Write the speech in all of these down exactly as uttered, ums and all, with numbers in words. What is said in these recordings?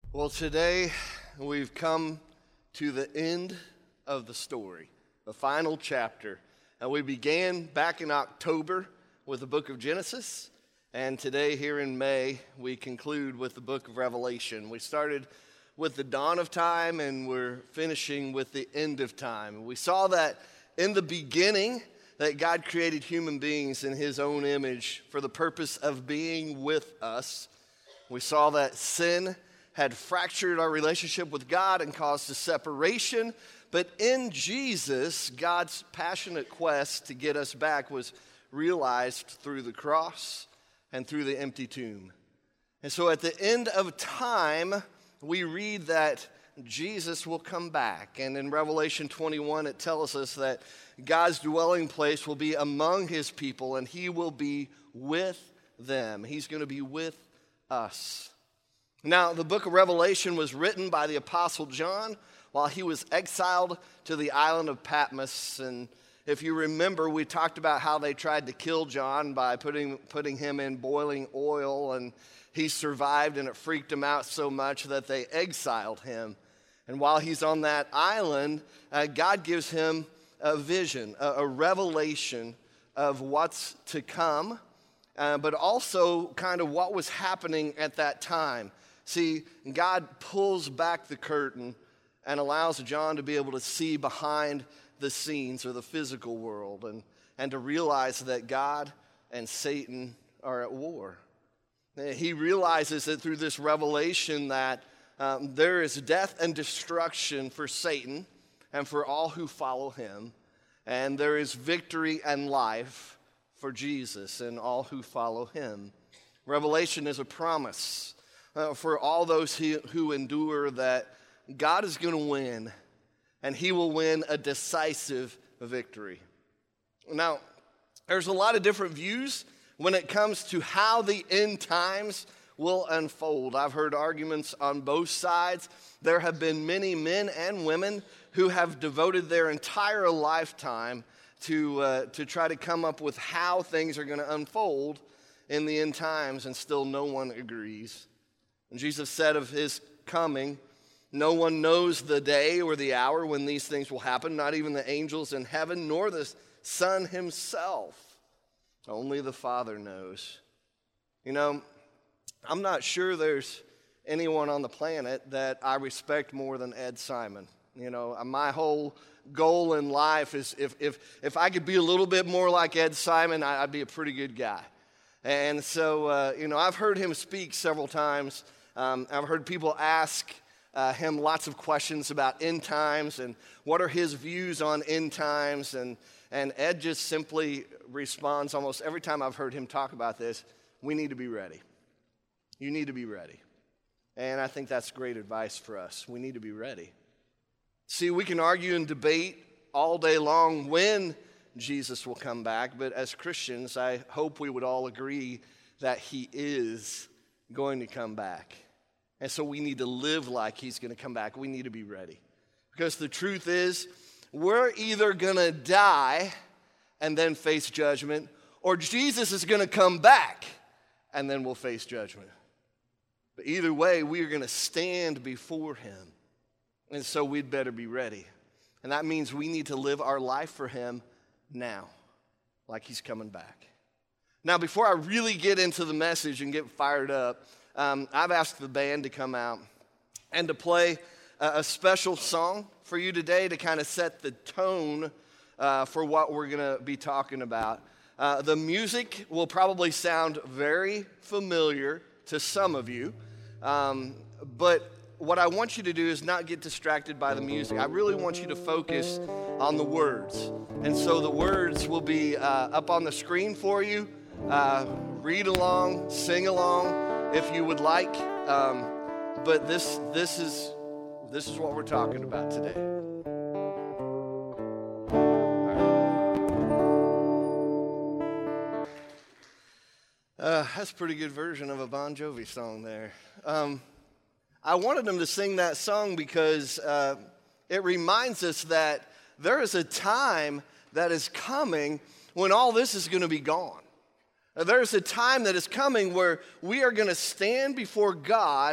Well, today we've come to the end of the story, the final chapter. And we began back in October with the book of Genesis, and today here in May we conclude with the book of Revelation. We started with the dawn of time and we're finishing with the end of time. We saw that in the beginning that God created human beings in his own image for the purpose of being with us. We saw that sin had fractured our relationship with God and caused a separation. But in Jesus, God's passionate quest to get us back was realized through the cross and through the empty tomb. And so at the end of time, we read that Jesus will come back. And in Revelation twenty-one, it tells us that God's dwelling place will be among his people and he will be with them. He's going to be with us. Now, the book of Revelation was written by the Apostle John while he was exiled to the island of Patmos. And if you remember, we talked about how they tried to kill John by putting, putting him in boiling oil, and he survived, and it freaked him out so much that they exiled him. And while he's on that island, uh, God gives him a vision, a, a revelation of what's to come, uh, but also kind of what was happening at that time. See, God pulls back the curtain and allows John to be able to see behind the scenes or the physical world and, and to realize that God and Satan are at war. He realizes that through this revelation that um, there is death and destruction for Satan and for all who follow him, and there is victory and life for Jesus and all who follow him. Revelation is a promise Uh, for all those who, who endure that God is going to win, and he will win a decisive victory. Now, there's a lot of different views when it comes to how the end times will unfold. I've heard arguments on both sides. There have been many men and women who have devoted their entire lifetime to, uh, to try to come up with how things are going to unfold in the end times, and still no one agrees. And Jesus said of his coming, no one knows the day or the hour when these things will happen, not even the angels in heaven, nor the Son himself. Only the Father knows. You know, I'm not sure there's anyone on the planet that I respect more than Ed Simon. You know, my whole goal in life is if if if I could be a little bit more like Ed Simon, I'd be a pretty good guy. And so, uh, you know, I've heard him speak several times. Um, I've heard people ask uh, him lots of questions about end times and what are his views on end times. And, and Ed just simply responds almost every time I've heard him talk about this, we need to be ready. You need to be ready. And I think that's great advice for us. We need to be ready. See, we can argue and debate all day long when Jesus will come back, but as Christians, I hope we would all agree that he is going to come back. And so we need to live like he's going to come back. We need to be ready. Because the truth is, we're either going to die and then face judgment, or Jesus is going to come back and then we'll face judgment. But either way, we are going to stand before him. And so we'd better be ready. And that means we need to live our life for him now, like he's coming back. Now, before I really get into the message and get fired up, um, I've asked the band to come out and to play a, a special song for you today to kind of set the tone uh, for what we're going to be talking about. Uh, the music will probably sound very familiar to some of you, um, but what I want you to do is not get distracted by the music. I really want you to focus on the words. And so the words will be uh, up on the screen for you. Uh, read along, sing along if you would like. Um, but this this is this is what we're talking about today. Uh, that's a pretty good version of a Bon Jovi song there. Um, I wanted them to sing that song because uh, it reminds us that there is a time that is coming when all this is going to be gone. There's a time that is coming where we are going to stand before God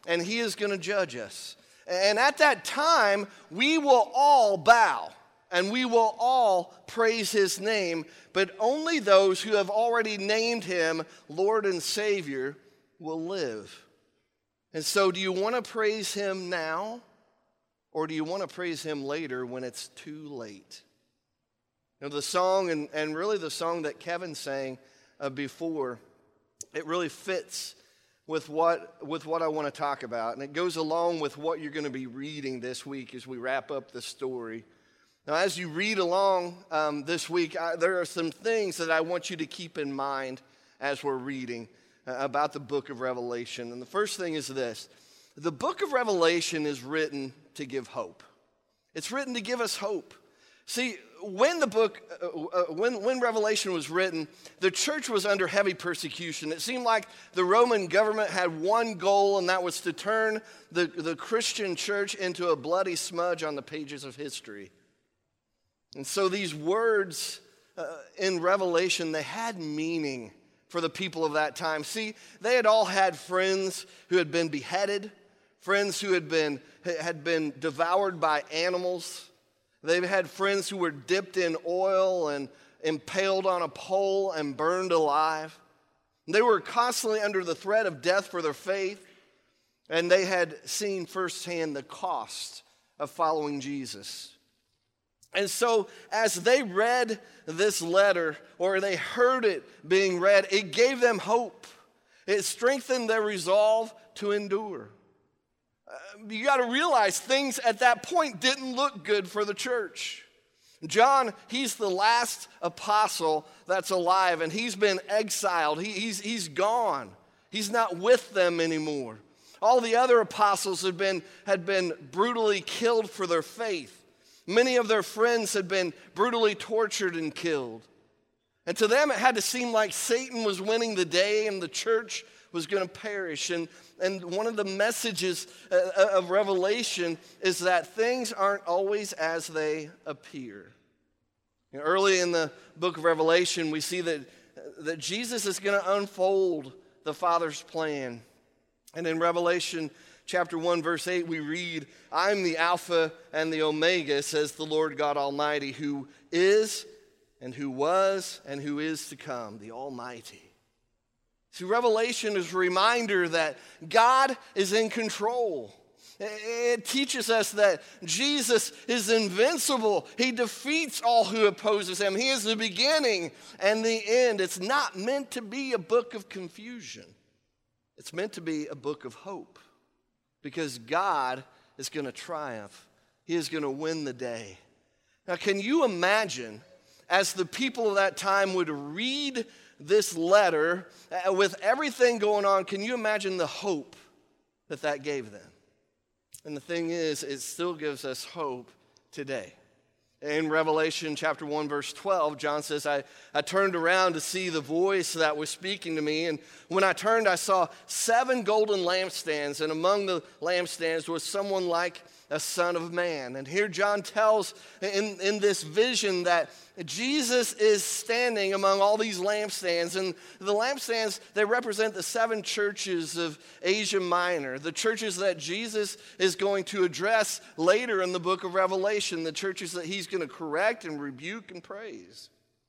and he is going to judge us. And at that time, we will all bow, and we will all praise his name, but only those who have already named him Lord and Savior will live. And so do you want to praise him now, or do you want to praise him later when it's too late? You know, the song, and, and really the song that Kevin sang uh, before, it really fits with what, with what I want to talk about. And it goes along with what you're going to be reading this week as we wrap up the story. Now, as you read along um, this week, I, there are some things that I want you to keep in mind as we're reading uh, about the book of Revelation. And the first thing is this. The book of Revelation is written to give hope. It's written to give us hope. See, when the book, uh, uh, when, when Revelation was written, the church was under heavy persecution. It seemed like the Roman government had one goal, and that was to turn the, the Christian church into a bloody smudge on the pages of history. And so these words uh, in Revelation, they had meaning for the people of that time. See, they had all had friends who had been beheaded, friends who had been, had been devoured by animals. They've had friends who were dipped in oil and impaled on a pole and burned alive. They were constantly under the threat of death for their faith, and they had seen firsthand the cost of following Jesus. And so as they read this letter, or they heard it being read, it gave them hope. It strengthened their resolve to endure. You got to realize things at that point didn't look good for the church. John, he's the last apostle that's alive, and he's been exiled. He, he's, he's gone. He's not with them anymore. All the other apostles had been, had been brutally killed for their faith. Many of their friends had been brutally tortured and killed. And to them, it had to seem like Satan was winning the day and the church was going to perish. And, and one of the messages of Revelation is that things aren't always as they appear. You know, early in the book of Revelation, we see that, that Jesus is going to unfold the Father's plan. And in Revelation chapter one, verse eight, we read, "I'm the Alpha and the Omega, says the Lord God Almighty, who is and who was and who is to come, the Almighty." See, Revelation is a reminder that God is in control. It teaches us that Jesus is invincible. He defeats all who opposes him. He is the beginning and the end. It's not meant to be a book of confusion. It's meant to be a book of hope, because God is going to triumph. He is going to win the day. Now, can you imagine, as the people of that time would read this letter, uh, with everything going on, can you imagine the hope that that gave them? And the thing is, it still gives us hope today. In Revelation chapter one, verse twelve, John says, I, I turned around to see the voice that was speaking to me, and when I turned, I saw seven golden lampstands, and among the lampstands was someone like a son of man. And here John tells in, in this vision that Jesus is standing among all these lampstands. And the lampstands, they represent the seven churches of Asia Minor, the churches that Jesus is going to address later in the book of Revelation, the churches that he's going to correct and rebuke and praise.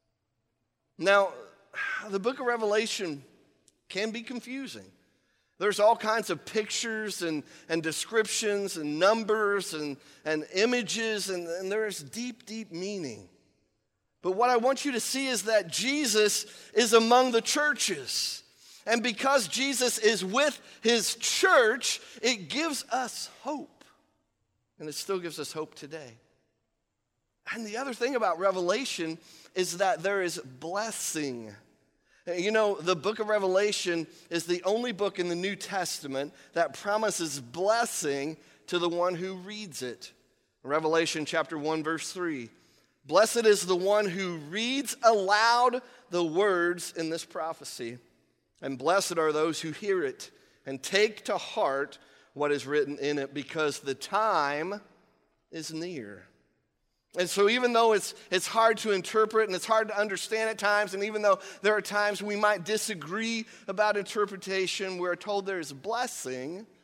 Now, the book of Revelation can be confusing. There's all kinds of pictures and, and descriptions and numbers and, and images, and, and there's deep, deep meaning. But what I want you to see is that Jesus is among the churches. And because Jesus is with his church, it gives us hope. And it still gives us hope today. And the other thing about Revelation is that there is blessing. You know, the book of Revelation is the only book in the New Testament that promises blessing to the one who reads it. Revelation chapter one, verse three. Blessed is the one who reads aloud the words in this prophecy, and blessed are those who hear it and take to heart what is written in it, because the time is near. And so even though it's, it's hard to interpret and it's hard to understand at times, and even though there are times we might disagree about interpretation, we're told there is blessing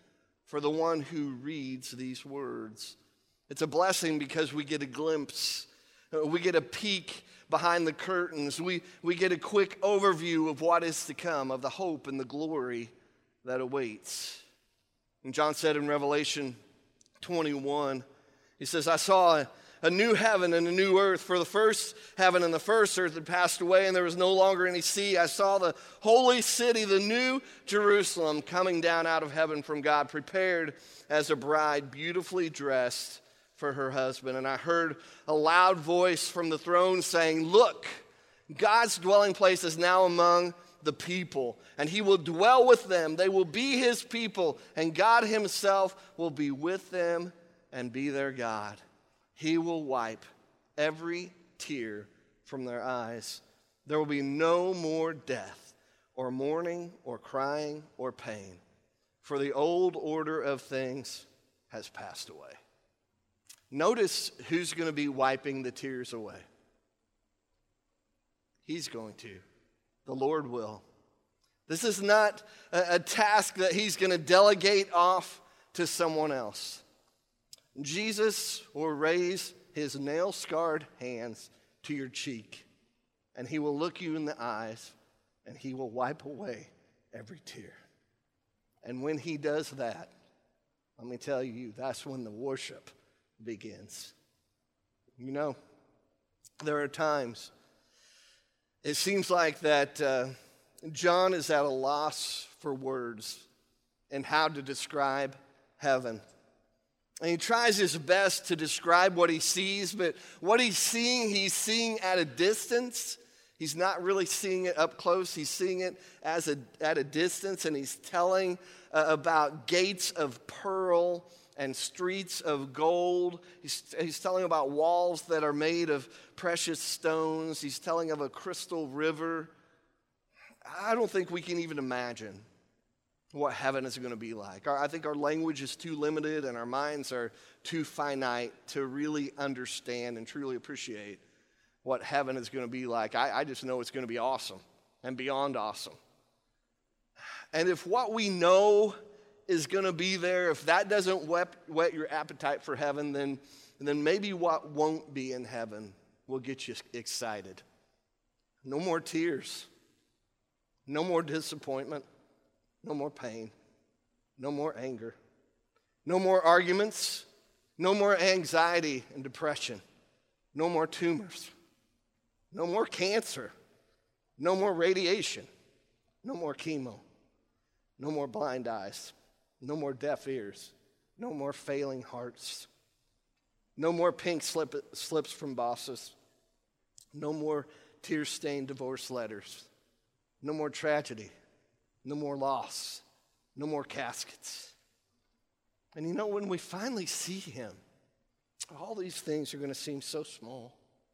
for the one who reads these words. It's a blessing because we get a glimpse, we get a peek behind the curtains, we, we get a quick overview of what is to come, of the hope and the glory that awaits. And John said in Revelation twenty-one, he says, I saw a, a new heaven and a new earth, for the first heaven and the first earth had passed away, and there was no longer any sea. I saw the holy city, the new Jerusalem, coming down out of heaven from God, prepared as a bride, beautifully dressed for her husband. And I heard a loud voice from the throne saying, look, God's dwelling place is now among the people, and he will dwell with them. They will be his people, and God himself will be with them and be their God. He will wipe every tear from their eyes. There will be no more death, or mourning, or crying, or pain, for the old order of things has passed away. Notice who's going to be wiping the tears away. He's going to. The Lord will. This is not a, a task that he's going to delegate off to someone else. Jesus will raise his nail-scarred hands to your cheek, and he will look you in the eyes, and he will wipe away every tear. And when he does that, let me tell you, that's when the worship begins. You know, there are times it seems like that uh, John is at a loss for words and how to describe heaven. And he tries his best to describe what he sees, but what he's seeing, he's seeing at a distance. He's not really seeing it up close. He's seeing it as a, at a distance, and he's telling uh, about gates of pearl and streets of gold. He's, he's telling about walls that are made of precious stones. He's telling of a crystal river. I don't think we can even imagine what heaven is going to be like. Our, I think our language is too limited and our minds are too finite to really understand and truly appreciate what heaven is going to be like. I, I just know it's going to be awesome and beyond awesome. And if what we know is going to be there, if that doesn't whet, whet your appetite for heaven, then, then maybe what won't be in heaven will get you excited. No more tears. No more disappointment. No more pain. No more anger. No more arguments. No more anxiety and depression. No more tumors. No more cancer. No more radiation. No more chemo. No more blind eyes. No more deaf ears. No more failing hearts. No more pink slip, slips from bosses. No more tear-stained divorce letters. No more tragedy. No more loss. No more caskets. And you know, when we finally see him, all these things are going to seem so small.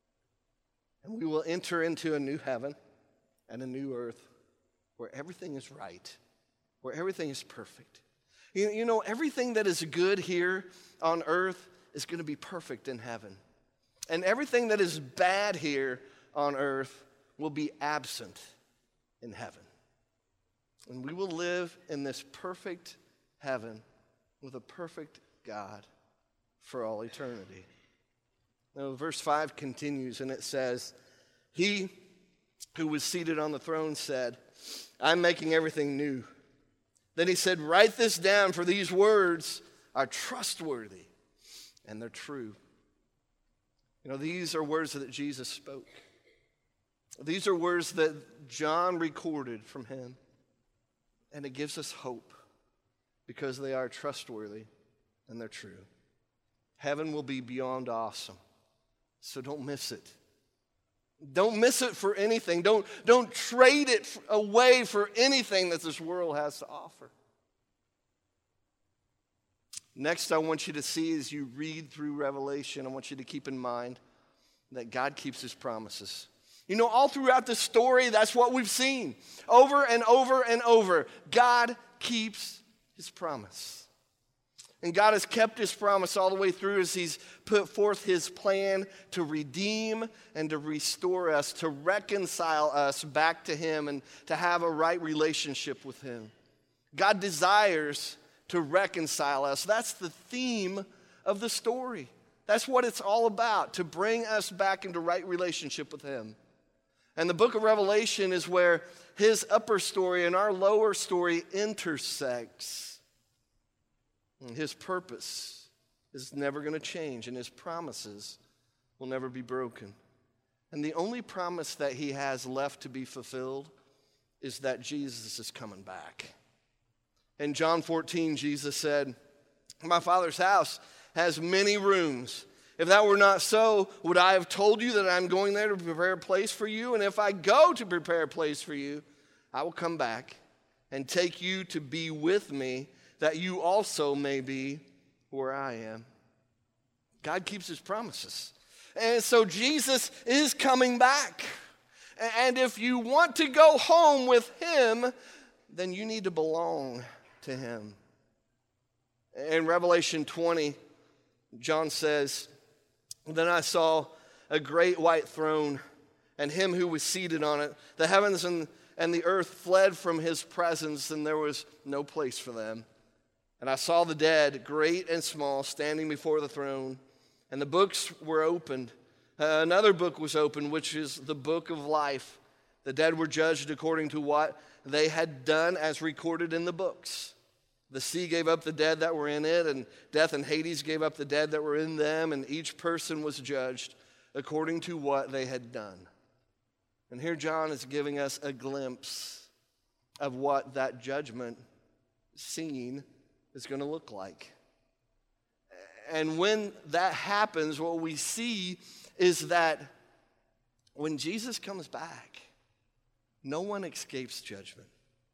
And we will enter into a new heaven and a new earth where everything is right, where everything is perfect. You, you know, everything that is good here on earth is going to be perfect in heaven. And everything that is bad here on earth will be absent in heaven. And we will live in this perfect heaven with a perfect God for all eternity. Now, verse five continues, and it says, he who was seated on the throne said, I'm making everything new. Then he said, write this down, for these words are trustworthy and they're true. You know, these are words that Jesus spoke. These are words that John recorded from him. And it gives us hope because they are trustworthy and they're true. Heaven will be beyond awesome, so don't miss it. Don't miss it for anything. Don't, don't trade it away for anything that this world has to offer. Next, I want you to see as you read through Revelation, I want you to keep in mind that God keeps his promises. You know, all throughout the story, that's what we've seen. Over and over and over, God keeps his promise. And God has kept his promise all the way through as he's put forth his plan to redeem and to restore us, to reconcile us back to him and to have a right relationship with him. God desires to reconcile us. That's the theme of the story. That's what it's all about, to bring us back into right relationship with him. And the book of Revelation is where his upper story and our lower story intersects. And his purpose is never going to change, and his promises will never be broken. And the only promise that he has left to be fulfilled is that Jesus is coming back. In John fourteen, Jesus said, "My Father's house has many rooms. If that were not so, would I have told you that I'm going there to prepare a place for you? And if I go to prepare a place for you, I will come back and take you to be with me, that you also may be where I am." God keeps his promises. And so Jesus is coming back. And if you want to go home with him, then you need to belong to him. In Revelation twenty, John says, "Then I saw a great white throne and him who was seated on it. The heavens and, and the earth fled from his presence, and there was no place for them. And I saw the dead, great and small, standing before the throne, and the books were opened. Uh, another book was opened, which is the book of life. The dead were judged according to what they had done as recorded in the books. The sea gave up the dead that were in it, and death and Hades gave up the dead that were in them, and each person was judged according to what they had done." And here John is giving us a glimpse of what that judgment scene is going to look like. And when that happens, what we see is that when Jesus comes back, no one escapes judgment.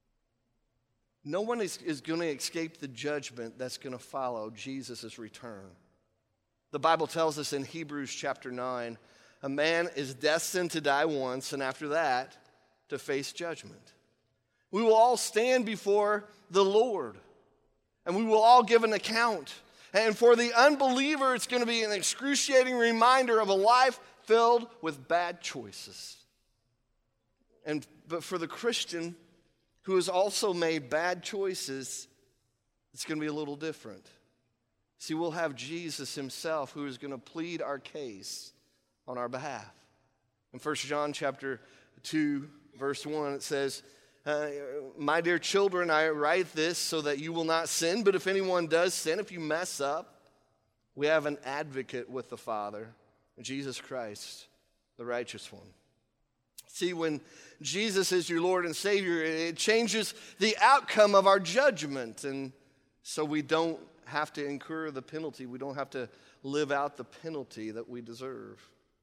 No one is, is going to escape the judgment that's going to follow Jesus' return. The Bible tells us in Hebrews chapter nine, a man is destined to die once, and after that, to face judgment. We will all stand before the Lord, and we will all give an account. And for the unbeliever, it's going to be an excruciating reminder of a life filled with bad choices. And but for the Christian who has also made bad choices, it's going to be a little different. See, we'll have Jesus himself who is going to plead our case on our behalf. In First John chapter two, verse one, it says, uh, "My dear children, I write this so that you will not sin, but if anyone does sin, if you mess up, we have an advocate with the Father, Jesus Christ, the righteous one." See, when Jesus is your Lord and Savior, it changes the outcome of our judgment. And so we don't have to incur the penalty. We don't have to live out the penalty that we deserve.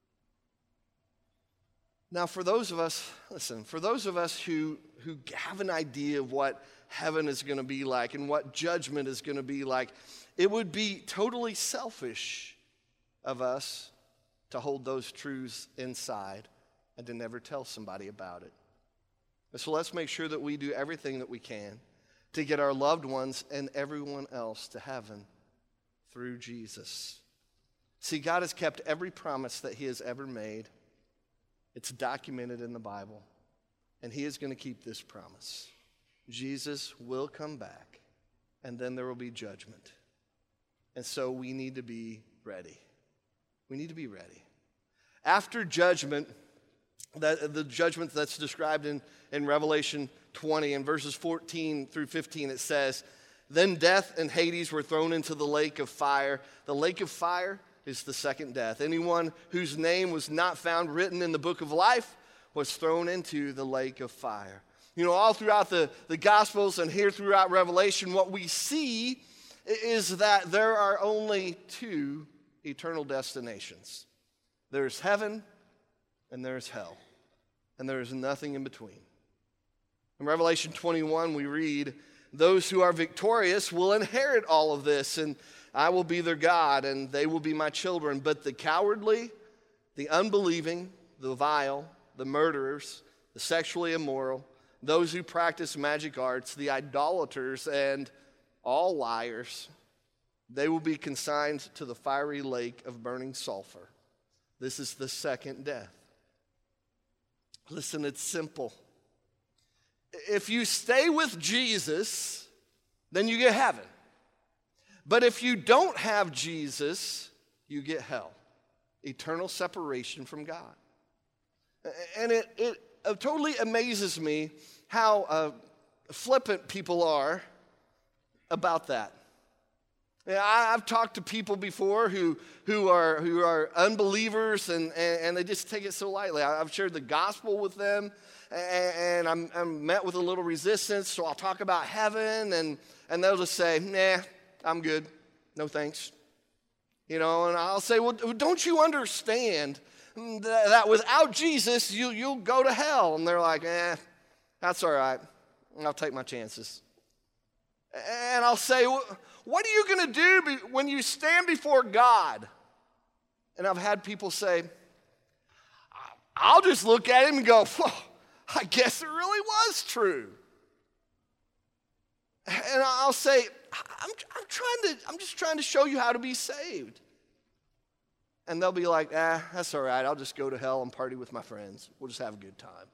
Now, for those of us, listen, for those of us who, who have an idea of what heaven is going to be like and what judgment is going to be like, it would be totally selfish of us to hold those truths inside and to never tell somebody about it. So let's make sure that we do everything that we can to get our loved ones and everyone else to heaven through Jesus. See, God has kept every promise that he has ever made. It's documented in the Bible, and he is going to keep this promise. Jesus will come back, and then there will be judgment. And so we need to be ready. We need to be ready. After judgment, That, the judgment that's described in, in Revelation twenty, in verses fourteen through fifteen, it says, "Then death and Hades were thrown into the lake of fire." The lake of fire is the second death. Anyone whose name was not found written in the book of life was thrown into the lake of fire. You know, all throughout the, the Gospels and here throughout Revelation, what we see is that there are only two eternal destinations. There's heaven and there's hell, and there is nothing in between. In Revelation twenty-one, we read, "Those who are victorious will inherit all of this, and I will be their God, and they will be my children. But the cowardly, the unbelieving, the vile, the murderers, the sexually immoral, those who practice magic arts, the idolaters, and all liars, they will be consigned to the fiery lake of burning sulfur. This is the second death." Listen, it's simple. If you stay with Jesus, then you get heaven. But if you don't have Jesus, you get hell, eternal separation from God. And it, it totally amazes me how uh, flippant people are about that. Yeah, I, I've talked to people before who, who, are, who are unbelievers and, and, and they just take it so lightly. I, I've shared the gospel with them and, and I'm, I'm met with a little resistance, so I'll talk about heaven and, and they'll just say, nah, I'm good, no thanks. You know, and I'll say, well, don't you understand that, that without Jesus, you, you'll go to hell? And they're like, eh, that's all right, I'll take my chances. And I'll say, what are you going to do when you stand before God? And I've had people say, I'll just look at him and go, I guess it really was true. And I'll say, I'm, I'm trying to, I'm just trying to show you how to be saved. And they'll be like, ah, that's all right. I'll just go to hell and party with my friends. We'll just have a good time.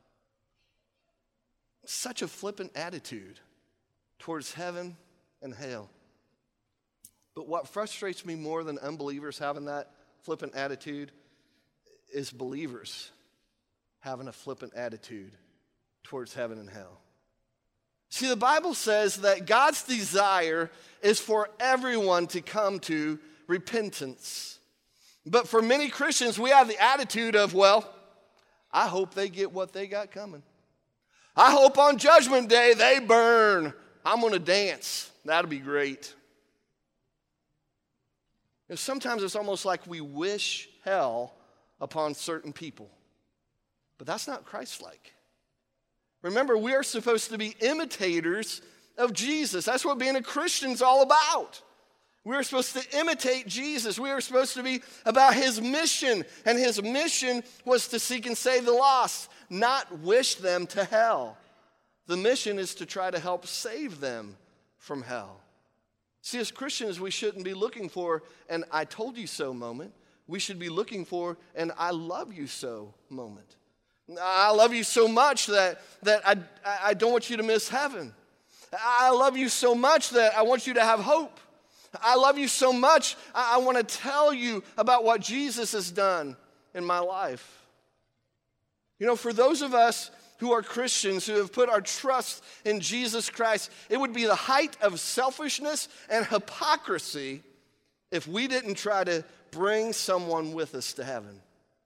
Such a flippant attitude towards heaven and hell. But what frustrates me more than unbelievers having that flippant attitude is believers having a flippant attitude towards heaven and hell. See, the Bible says that God's desire is for everyone to come to repentance. But for many Christians, we have the attitude of, well, I hope they get what they got coming. I hope on Judgment Day they burn. I'm going to dance. That'll be great. You know, sometimes it's almost like we wish hell upon certain people. But that's not Christ-like. Remember, we are supposed to be imitators of Jesus. That's what being a Christian's all about. We are supposed to imitate Jesus. We are supposed to be about his mission. And his mission was to seek and save the lost, not wish them to hell. The mission is to try to help save them from hell. See, as Christians, we shouldn't be looking for an I told you so moment. We should be looking for an I love you so moment. I love you so much that, that I, I don't want you to miss heaven. I love you so much that I want you to have hope. I love you so much, I, I want to tell you about what Jesus has done in my life. You know, for those of us who are Christians, who have put our trust in Jesus Christ, it would be the height of selfishness and hypocrisy if we didn't try to bring someone with us to heaven.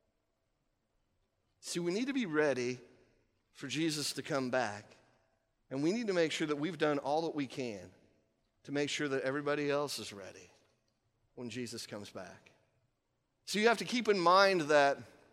See, we need to be ready for Jesus to come back, and we need to make sure that we've done all that we can to make sure that everybody else is ready when Jesus comes back. So you have to keep in mind that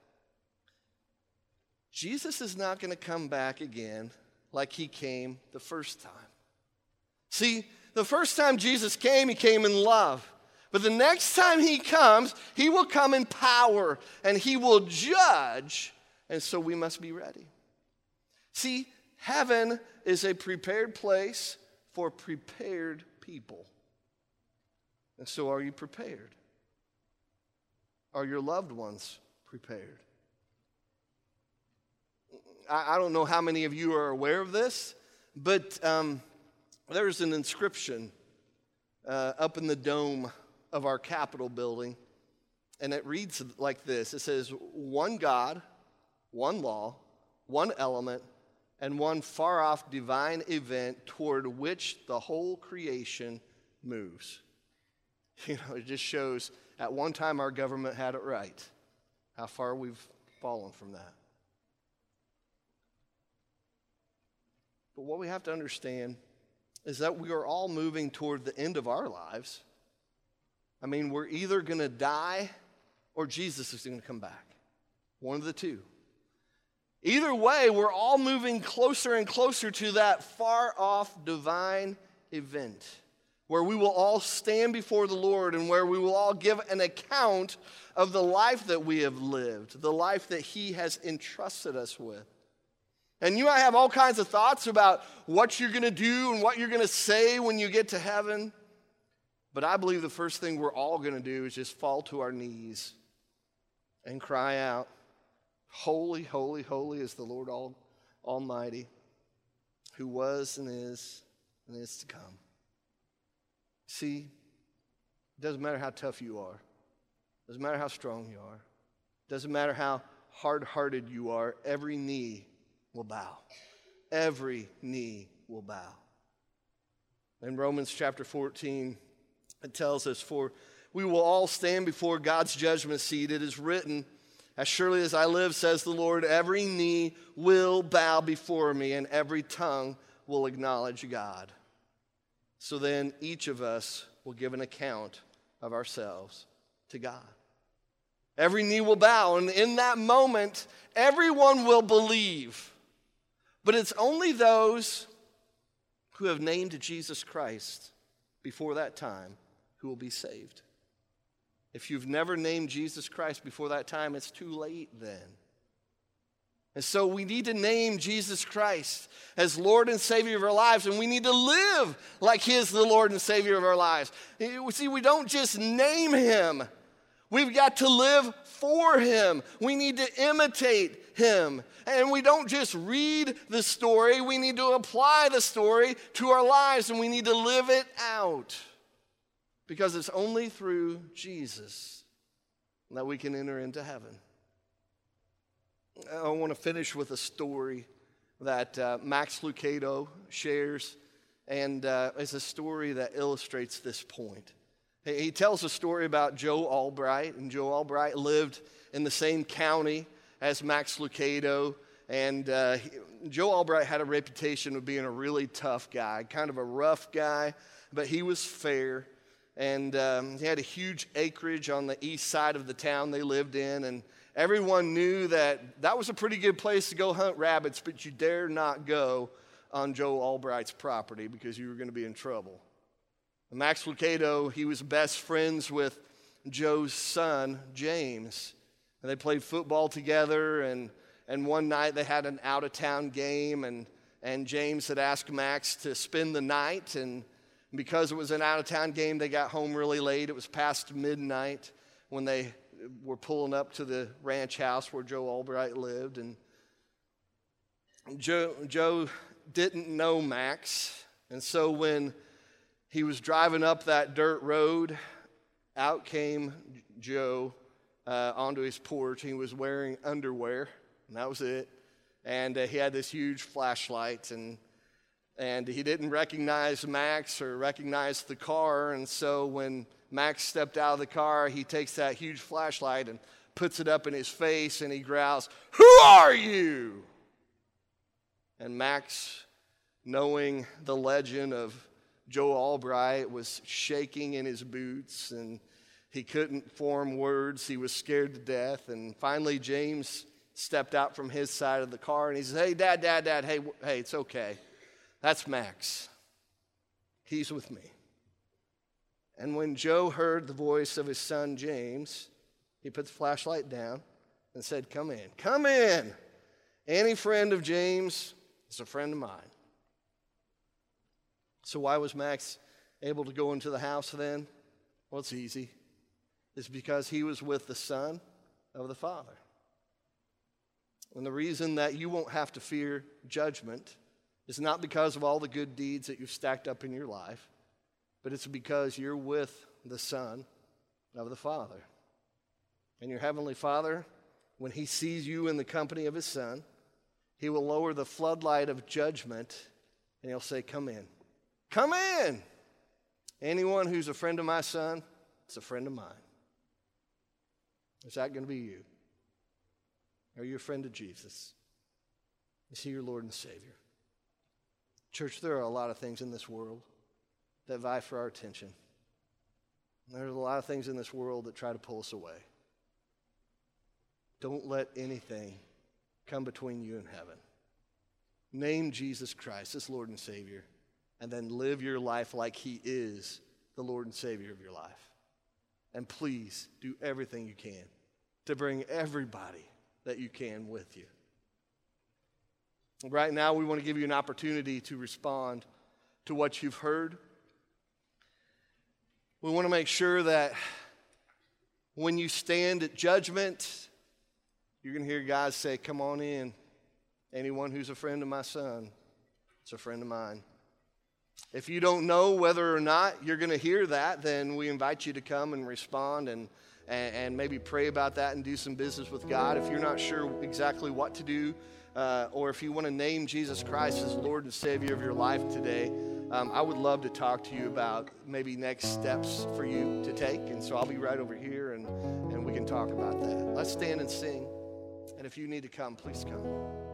Jesus is not going to come back again like he came the first time. See, the first time Jesus came, he came in love. But the next time he comes, he will come in power and he will judge, and so we must be ready. See, heaven is a prepared place for prepared people. And so are you prepared? Are your loved ones prepared? I don't know how many of you are aware of this, but um, there's an inscription uh, up in the dome of our Capitol building, and it reads like this. It says, one God, one law, one element, and one far-off divine event toward which the whole creation moves. You know, it just shows at one time our government had it right, how far we've fallen from that. But what we have to understand is that we are all moving toward the end of our lives. I mean, we're either going to die or Jesus is going to come back. One of the two. Either way, we're all moving closer and closer to that far-off divine event where we will all stand before the Lord and where we will all give an account of the life that we have lived, the life that he has entrusted us with. And you might have all kinds of thoughts about what you're going to do and what you're going to say when you get to heaven. But I believe the first thing we're all going to do is just fall to our knees and cry out, holy, holy, holy is the Lord all, Almighty, who was and is and is to come. See, It doesn't matter how tough you are. It doesn't matter how strong you are. It doesn't matter how hard-hearted you are. Every knee will bow. Every knee will bow. In Romans chapter fourteen, it tells us, for we will all stand before God's judgment seat. It is written, as surely as I live, says the Lord, every knee will bow before me and every tongue will acknowledge God. So then each of us will give an account of ourselves to God. Every knee will bow, and in that moment, everyone will believe. But it's only those who have named Jesus Christ before that time who will be saved. If you've never named Jesus Christ before that time, it's too late then. And so we need to name Jesus Christ as Lord and Savior of our lives, and we need to live like He is the Lord and Savior of our lives. See, we don't just name Him. We've got to live for Him. We need to imitate Him. And we don't just read the story, we need to apply the story to our lives, and we need to live it out. Because it's only through Jesus that we can enter into heaven. I want to finish with a story that uh, Max Lucado shares, and uh, it's a story that illustrates this point. He, he tells a story about Joe Albright, and Joe Albright lived in the same county as Max Lucado, and uh, he, Joe Albright had a reputation of being a really tough guy, kind of a rough guy, but he was fair. And um, he had a huge acreage on the east side of the town they lived in. And everyone knew that that was a pretty good place to go hunt rabbits, but you dare not go on Joe Albright's property because you were going to be in trouble. And Max Lucado, he was best friends with Joe's son, James. And they played football together. And, and one night they had an out-of-town game. And, and James had asked Max to spend the night. And because it was an out-of-town game, they got home really late. It was past midnight when they were pulling up to the ranch house where Joe Albright lived. And Joe, Joe didn't know Max. And so when he was driving up that dirt road, out came Joe uh, onto his porch. He was wearing underwear, and that was it. And uh, he had this huge flashlight, and And he didn't recognize Max or recognize the car. And so when Max stepped out of the car, he takes that huge flashlight and puts it up in his face and he growls, "Who are you?" And Max, knowing the legend of Joe Albright, was shaking in his boots and he couldn't form words. He was scared to death. And finally, James stepped out from his side of the car and he said, "Hey, Dad, Dad, Dad, hey, hey, it's okay. That's Max. He's with me." And when Joe heard the voice of his son, James, he put the flashlight down and said, "Come in, come in. Any friend of James is a friend of mine." So why was Max able to go into the house then? Well, it's easy. It's because he was with the Son of the Father. And the reason that you won't have to fear judgment it's not because of all the good deeds that you've stacked up in your life, but it's because you're with the Son of the Father. And your Heavenly Father, when He sees you in the company of His Son, He will lower the floodlight of judgment and He'll say, "Come in. Come in. Anyone who's a friend of my Son, is a friend of mine." Is that going to be you? Are you a friend of Jesus? Is He your Lord and Savior? Church, there are a lot of things in this world that vie for our attention. There's a lot of things in this world that try to pull us away. Don't let anything come between you and heaven. Name Jesus Christ as Lord and Savior, and then live your life like He is the Lord and Savior of your life. And please do everything you can to bring everybody that you can with you. Right now, we want to give you an opportunity to respond to what you've heard. We want to make sure that when you stand at judgment, you're going to hear God say, "Come on in. Anyone who's a friend of my Son is a friend of mine." If you don't know whether or not you're going to hear that, then we invite you to come and respond and, and, and maybe pray about that and do some business with God. If you're not sure exactly what to do, uh, or if you want to name Jesus Christ as Lord and Savior of your life today, um, I would love to talk to you about maybe next steps for you to take. And so I'll be right over here, and, and we can talk about that. Let's stand and sing. And if you need to come, please come.